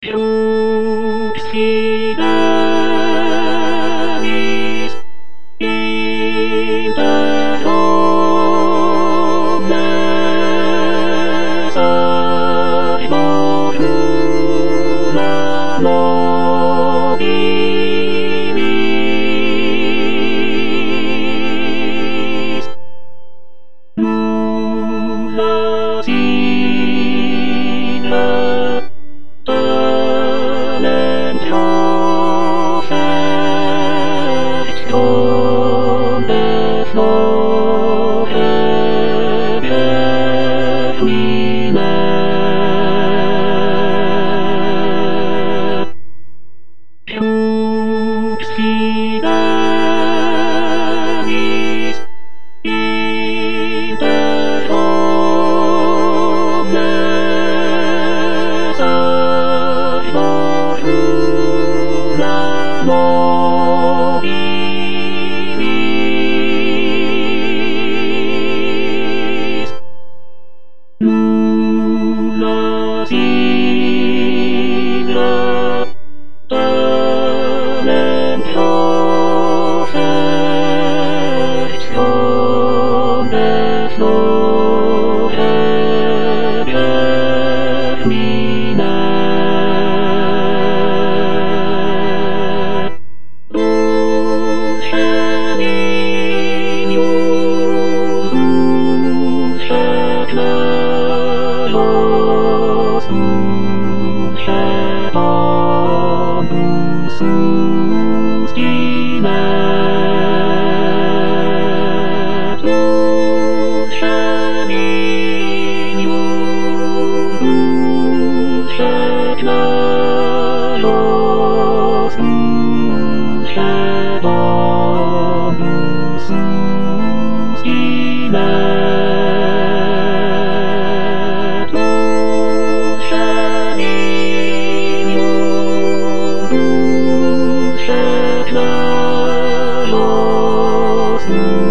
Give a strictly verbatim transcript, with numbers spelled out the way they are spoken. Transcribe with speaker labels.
Speaker 1: Fidelis inter omnes arborula nobilis nulla silla tamen profert come flore vermine Lux fidelis inter omnes arborula nobilis nulla silla tamen profert come flore vermine Dulcem dulce claros, dulce bonus stimet. Dulcem dulce claros, dulce bonus stimet. Dulcem dulce claros,